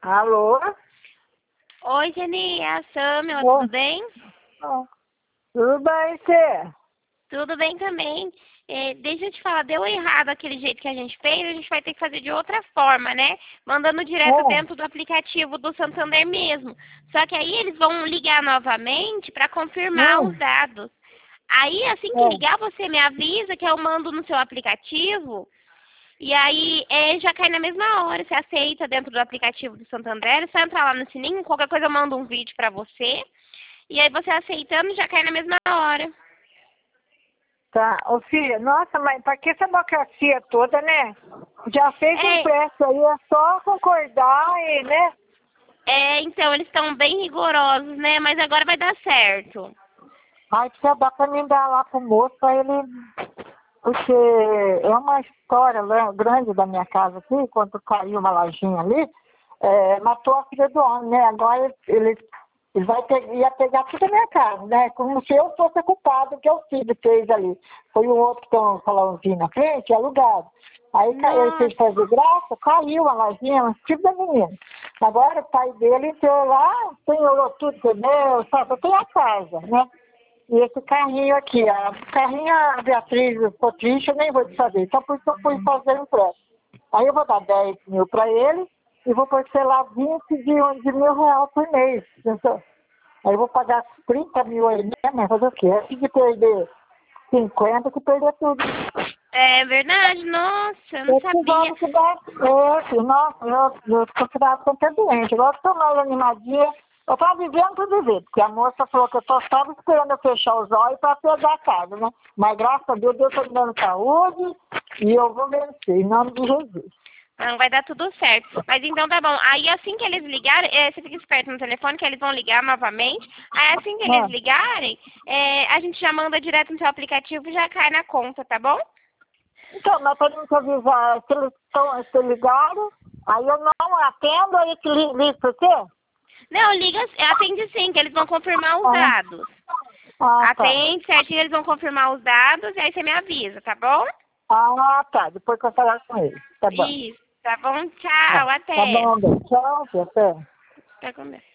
Alô? Oi, Geni, é a Samila, Ô, tudo bem? ó, tudo bem, você? Tudo bem também. Deixa eu te falar, deu errado aquele jeito que a gente fez, a gente vai ter que fazer de outra forma, né? Mandando direto Ó, dentro do aplicativo do Santander mesmo. Só que aí eles vão ligar novamente para confirmar ó, os dados. Aí, assim que ó. ligar, você me avisa que eu mando no seu aplicativo. E aí, já cai na mesma hora. Você aceita dentro do aplicativo do Santander, é só entrar lá no sininho, qualquer coisa eu mando um vídeo para você. E aí você aceitando já cai na mesma hora. Tá, ô filha, nossa, mas pra que essa burocracia toda, né? Já fez o É, empréstimo aí, é só concordar e, né? então eles estão bem rigorosos, né? Mas agora vai dar certo. Aí precisa dar pra mim dar lá pro moço pra ele. Porque é uma história grande da minha casa aqui, quando caiu uma lojinha ali, matou a filha do homem, né? Agora ele ia pegar tudo da minha casa, né? Como se eu fosse a culpada que o filho fez ali. Foi o outro que tem um salãozinho na frente, alugado. Aí ele fez Nossa, fazer graça, caiu a lojinha, um tipo da menina. Agora o pai dele entrou lá, penhorou tudo que é meu, só tem a casa, né? E esse carrinho aqui, a carrinho a Beatriz ficou triste, eu nem vou te saber. Então por isso eu fui fazer um empréstimo. Aí eu vou dar 10 mil para ele e vou parcelar 20 de mil reais por mês. Pensou? Aí eu vou pagar 30 mil aí mesmo, mas fazer o quê? Antes de perder 50, que perder tudo. é verdade, nossa, eu não Eu sabia. precisava que dar. Filho, nossa, eu considerava que eu tô doente. Agora eu tô mais animadinha. Eu tava vivendo por viver, porque a moça falou que eu só estava esperando eu fechar os olhos para pegar a casa, né? Mas graças a Deus, Deus está me dando saúde e eu vou vencer, em nome de Jesus. Não, vai dar tudo certo. Mas então tá bom. Aí assim que eles ligarem, você fica esperto no telefone que eles vão ligar novamente. Aí assim que eles Mano, ligarem, a gente já manda direto no seu aplicativo e já cai na conta, tá bom? então, nós podemos te avisar se ligaram, aí eu não atendo, aí que ligo para você? Não, liga, atende sim, que eles vão confirmar os Ah, dados. tá. Atende certinho, eles vão confirmar os dados e aí você me avisa, tá bom? Ah, tá. Depois que eu falar com ele. Tá bom. Isso, tá bom? Ah, Tchau, tá até. bom, bem. Tchau, até. Tá com Deus.